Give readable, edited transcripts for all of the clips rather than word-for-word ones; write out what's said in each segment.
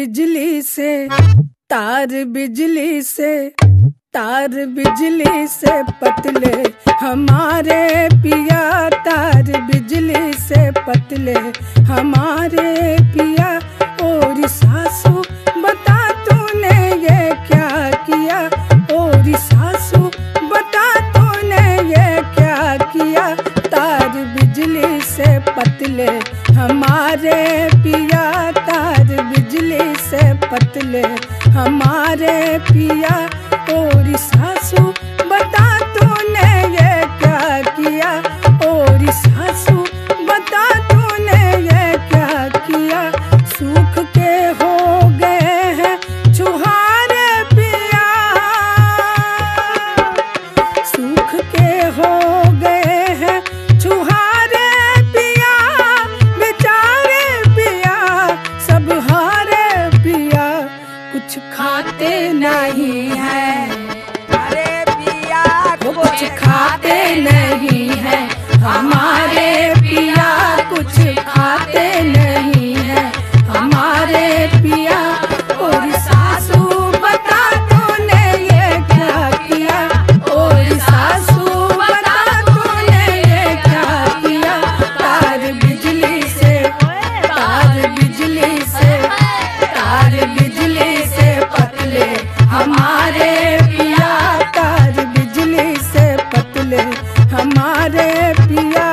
बिजली से तार बिजली से तार बिजली से पतले हमारे पिया, तार बिजली से पतले हमारे पिया। और सासू बता तूने ये क्या किया, और सासू बता तूने ये क्या किया। तार बिजली से पतले हमारे पिया, तार बिजली से पतले हमारे पिया। और सासू बता तूने ये क्या किया, और सासू बता तूने ये क्या किया। सूख के हो गए हैं छुहारे पिया, सूख के हो गए हैं छुहारे पिया। बेचारे पिया सब हारे पिया, कुछ खाते नहीं है, कुछ खाते नहीं है हमारे पिया, कुछ खाते नहीं है हमारे पिया। और सासू बता तूने ये क्या किया, और सासू बता तूने ये क्या किया। तार बिजली से तार बिजली से तार बिजली से पतले हमारे पिया, तार बिजली से पतले हमारे पिया।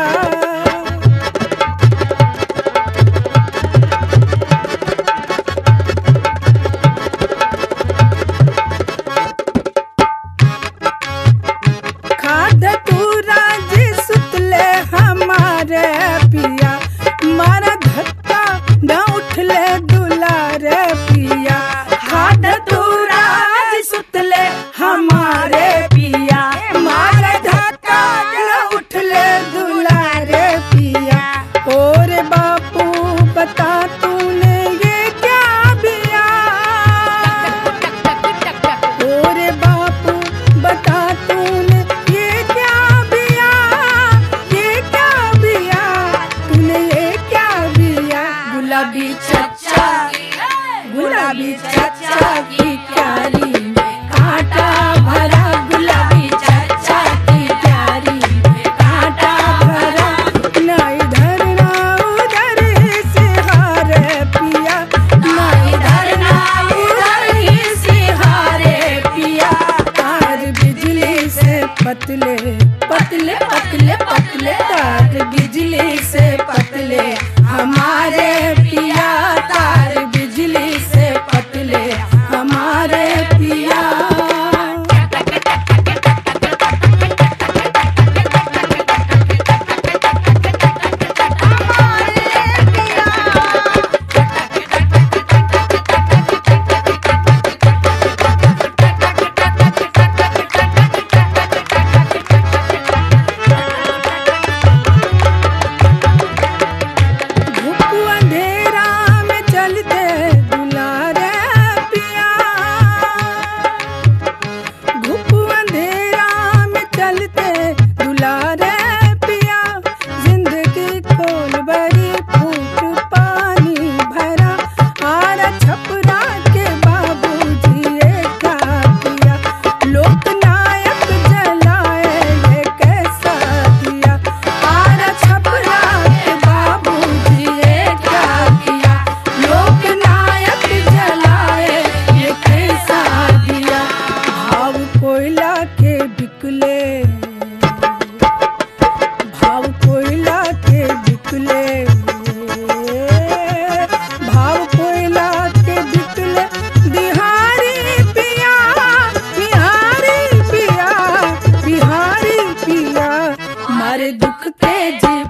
खाद तूरा जी सुतले हमारे पिया, मारा धक्का न उठले दुलारे पिया। खाद तूरा जी सुतले हमारे पिया, मारा धक्का न उठले दुलारे पिया। और बापू बता तूने ये क्या बिया, और बापू बता तूने ये क्या बिया, ये क्या बिया तूने, ये क्या बिया। गुलाबी चच्चा गुलाबी चच्चा की क्यारी में कांटा भरा, गुलाबी चच्चा की क्यारी में कांटा भरा। ना इधर ना उधर सिहारे पिया, ना इधर ना उधर सिहारे पिया। तार बिजली से पतले पतले पतले पतले, तार बिजली से पतले हमारे पिया, तार बिजली से पतले हमारे पिया। धूप अंधेरा में चलते दुलारे पिया, धूप अंधेरा में चलते दुलारे पिया। जिंदगी खोल बड़ी फूट पानी भरा, आरा छपरा के बाबूजी ये क्या किया। लोकनायक जलाए ये कैसा दिया, आरा छपरा के बाबूजी ये क्या किया। लोकनायक जलाए ये कैसा दिया। भाव कोयला के बिकले, भाव कोयला के बिकले, भाव कोयला के बिकले। बिहारी पिया बिहारी पिया बिहारी पिया, मारे दुख के जी